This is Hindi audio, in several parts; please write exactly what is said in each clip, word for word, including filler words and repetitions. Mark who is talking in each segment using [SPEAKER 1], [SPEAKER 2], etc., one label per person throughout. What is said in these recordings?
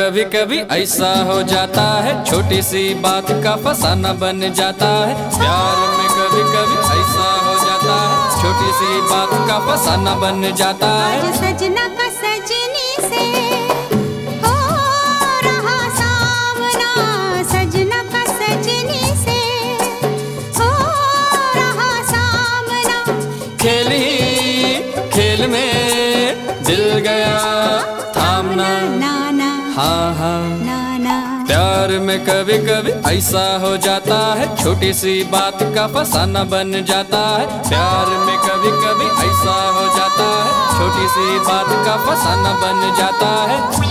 [SPEAKER 1] कभी कभी ऐसा हो जाता है, छोटी सी बात का फसाना बन जाता है। प्यार में कभी कभी ऐसा हो जाता है, छोटी सी बात का फसाना बन जाता है।
[SPEAKER 2] आज सजना का सजनी से हो रहा सामना, सजना का सजनी से हो रहा सामना।
[SPEAKER 1] खेल ही खेल में दिल गया थामना,
[SPEAKER 2] नाना
[SPEAKER 1] हाँ हाँ
[SPEAKER 2] नाना।
[SPEAKER 1] प्यार में कभी कभी ऐसा हो जाता है, छोटी सी बात का फसाना बन जाता है। प्यार में कभी कभी ऐसा हो जाता है, छोटी सी बात का फसाना बन जाता है।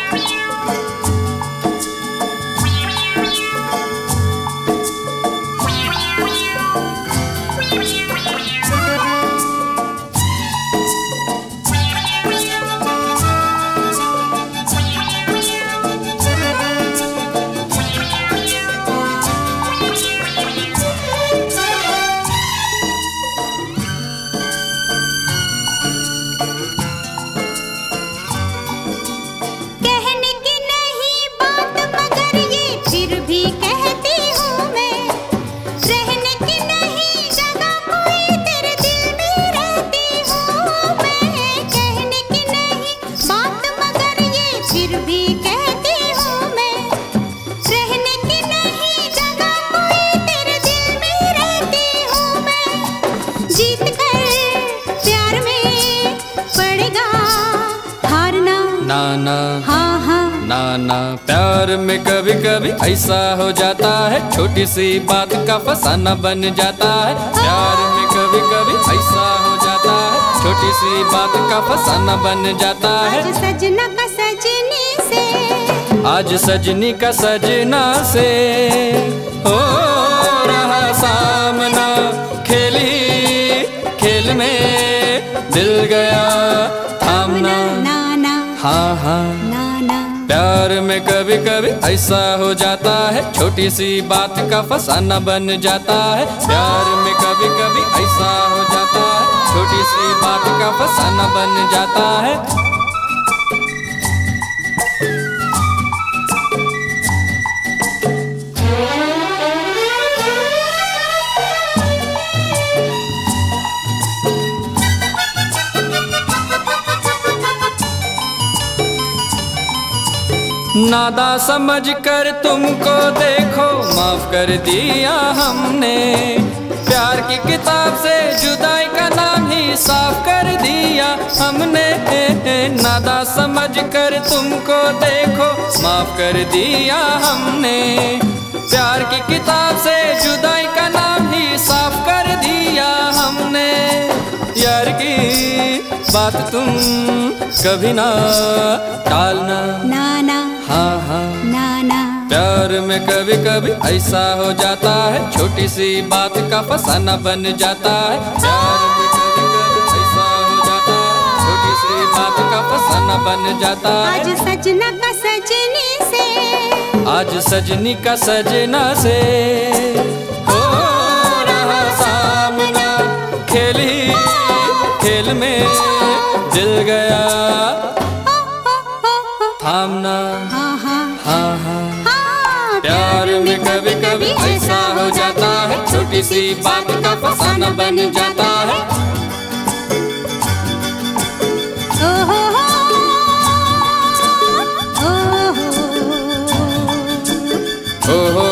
[SPEAKER 2] फिर भी कहती हूँ मैं, रहने की नहीं जगह कोई तेरे दिल में रहती हूँ मैं। जीत कर प्यार में पड़ेगा हारना,
[SPEAKER 1] नाना
[SPEAKER 2] हाँ हाँ
[SPEAKER 1] नाना। प्यार में कभी कभी ऐसा हो जाता है, छोटी सी बात का फसाना बन जाता है। प्यार में कभी कभी ऐसा हो जाता है, छोटी सी बात का फसाना बन जाता है।
[SPEAKER 2] आज सजना का सजनी से,
[SPEAKER 1] आज सजनी का सजना से हो रहा सामना। खेल ही खेल में दिल गया थामना,
[SPEAKER 2] नाना
[SPEAKER 1] हाँ हाँ
[SPEAKER 2] नाना।
[SPEAKER 1] प्यार में कभी कभी ऐसा हो जाता है, छोटी सी बात का फसाना बन जाता है। प्यार में कभी कभी ऐसा हो जाता है, छोटी सी बात का फसाना बन जाता है। नादा समझ कर तुमको देखो, माफ कर दिया हमने। प्यार की किताब से जुदाई का नाम ही साफ कर दिया हमने। नादा समझ कर तुमको देखो, माफ कर दिया हमने। प्यार की किताब से जुदाई का नाम ही साफ कर दिया हमने। यार की बात तुम कभी ना टालना,
[SPEAKER 2] नाना
[SPEAKER 1] हाँ हाँ
[SPEAKER 2] नाना।
[SPEAKER 1] प्यार में कभी कभी ऐसा हो जाता है, छोटी सी बात का फसाना बन जाता है। प्यार में कभी कभी ऐसा हो जाता है, छोटी सी बात का फसाना बन जाता है।
[SPEAKER 2] आज सजना का सजनी से,
[SPEAKER 1] आज सजनी का सजना से हो रहा सामना। खेल ही खेल में दिल गया थामना,
[SPEAKER 2] हाँ हाँ
[SPEAKER 1] हाँ हाँ
[SPEAKER 2] हाँ।
[SPEAKER 1] प्यार में कभी कभी ऐसा हो जाता है, छोटी सी बात का फसाना बन जाता है।
[SPEAKER 2] ओहो ओहो
[SPEAKER 1] ओहो